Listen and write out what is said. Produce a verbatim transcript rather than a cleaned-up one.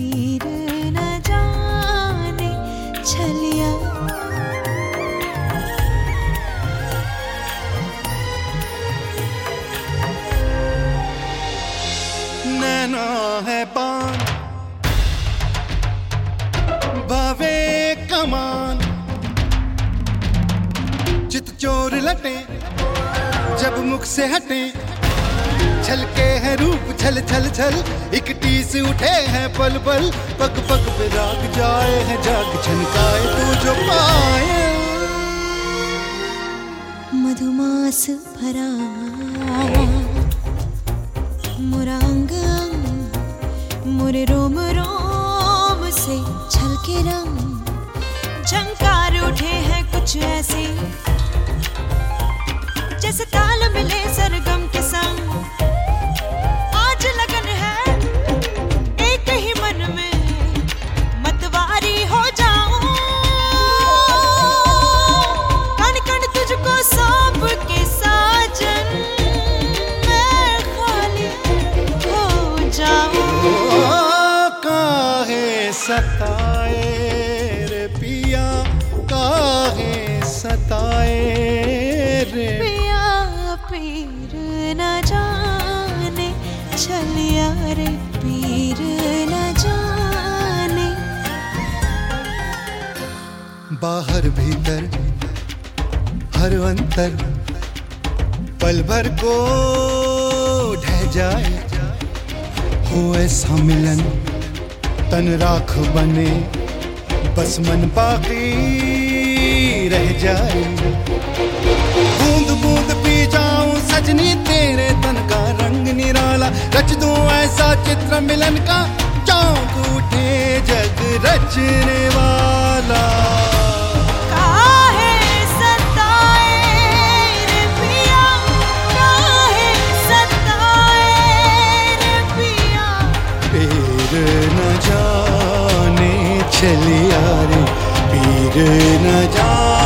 पीर न जाने छलिया। नैना है पान बावे कमान, चित चोर लटे जब मुख से हटे, छलके हैं रूप छल छल छल, एक टीस उठे हैं पल पल, पग पग पे राग जाए हैं जाग छनकाए तू जो पाए। मधुमास भरा मोरा अंग अंग, मोरे रोम रोम से छलके रंग, झंकार उठे हैं कुछ ऐसे जैसे ताल मिले सरगम के संग। आज लगन है एक ही मन में, मतवारी हो जाऊं, कण कण तुझको सौंप के साजन मैं खाली हो जाऊं। काहे सताए रे पिया, काहे सताए रे पिया, पीर न जाने छलिया रे, पीर न जाने। बाहर भीतर हर अंतर पल भर को ढह जाए, हो ऐसा मिलन तन राख बने, बस मन बाकी रह जाए। बूंद बूंद पी जाऊं सजनी तेरे तन का रंग निराला, रच दूं ऐसा चित्र मिलन का, चौंक उठे जग रचने वाला। काहे सताए रे पिया, काहे सताए रे पिया, पीर न जाने छलिया रे, पीर न जाने।